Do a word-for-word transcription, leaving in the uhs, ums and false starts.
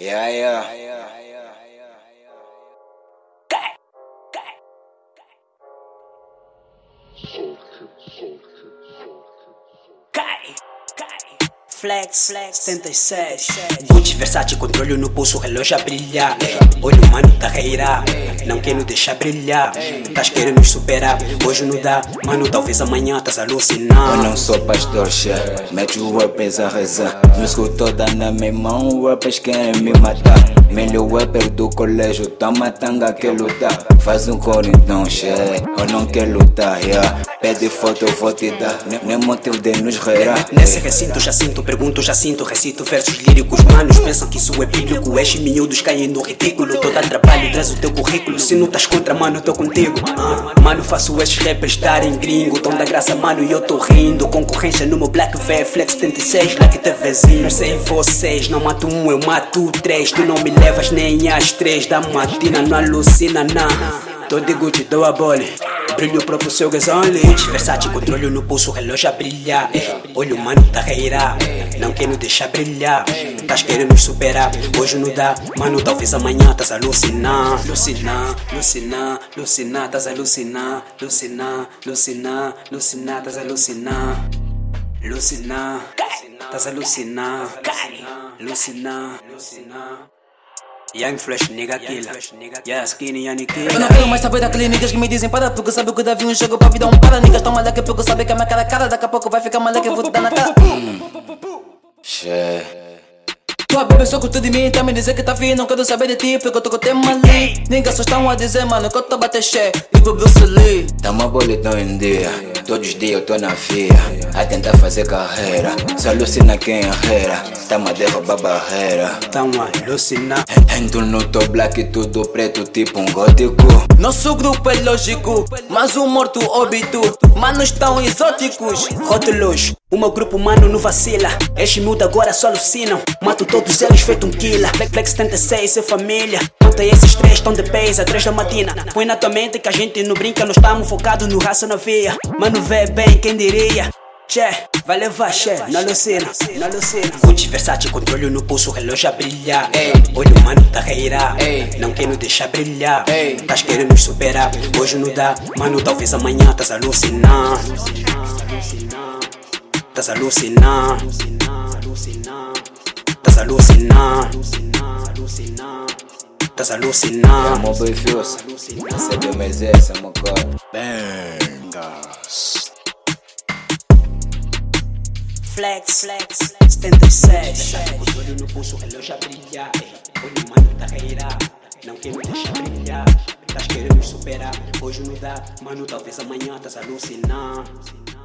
Yeah, yeah. Flex, Flex, setenta e seis Gucci, Versace, controle no pulso, relógio a brilhar. Olho mano, tá reirar, não quero deixar brilhar. Tás querendo nos superar, hoje não dá. Mano, talvez amanhã tás alucinar. Eu não sou pastor, chefe, mete o rappers a rezar. Música toda na minha mão, rappers querem me matar. Melhor rapper do colégio, toma tanga que lutar. Faz um coro então, chefe, eu não quero lutar, yeah. Pede foto, eu vou te dar, nem motivo de nos reirar. Nesse recinto já sinto, pergunto já sinto, recito versos líricos. Manos pensam que isso é bíblico, estes miúdos caem no ridículo. Tô dando trabalho, traz o teu currículo. Se não estás contra, mano, tô contigo. ah, Mano, faço estes rappers estarem gringo. Tão da graça, mano, e eu tô rindo. Concorrência no meu Black V, Flex setenta e seis, like teu vizinho. Não sei vocês, não mato um, eu mato três. Tu não me levas nem às três da matina, não alucina, não. Tô de Gucci, dou a bola. Brilho próprio seu gasole. Versace, controle no pulso, relógio a brilhar. Olho mano, tá reirar, não quero deixar brilhar. Tás querendo nos superar, hoje não dá. Mano, talvez amanhã tás alucinar. Alucinar, alucinar, alucinar, tás alucinar. Alucinar, alucinar, alucinar, tás alucinar. Alucinar, tás alucinar. Alucinar, alucinar. Young Flash, nigga killer. Yeah, skinny, yani killer. Eu não quero mais saber daqueles niggas que me dizem para, porque sabe que Davi um chegou pra vida um para. Niggas tão maleque porque sabe que a minha cara é cara. Daqui a pouco vai ficar maleque, eu vou te dar na cara. Chefe. Tua bebê só curte de mim, tá me dizer que tá fino. Não quero saber de ti, porque eu tô com o tema ali. Niggas só estão a dizer, mano, que eu tô a bater cheio. Tipo Bruce Lee. Tamo boletão em dia, todos os dias eu tô na via, a tentar fazer carreira. Se alucina quem arreira, tamo a derrubar barreira. Tamo a alucinar. Entro no teu black, tudo preto, tipo um gótico. Nosso grupo é lógico, mas o morto óbito. Manos tão exóticos. Rótulos, o meu grupo mano não vacila. Estes miúdos agora só alucinam. Mato todos eles feito um killer. Flex setenta e seis é família. Conta esses três tão de pés a três da matina. Põe na tua mente que a gente não brinca. Nós estamos focados no raça na via. Mano vê bem, quem diria. Che, vai levar che, na alucina, na alucina. Gucci, Versace, controle no pulso, relógio a brilhar. Olho mano, tá reirar, não quero deixar brilhar. Tás querendo nos superar, hoje não dá. Mano, talvez amanhã tás alucinar. Tás alucinar. Tás alucinar. Tás alucinar. Amo bem fios, recebe mais essa, meu cara. Bangers. Flex, Flex, setenta e seis. Controle no pulso, relógio a brilhar. Olho mano, tá reirar, não quero deixar brilhar. Tás querendo nos superar, hoje não dá. Mano, talvez amanhã tás alucinar.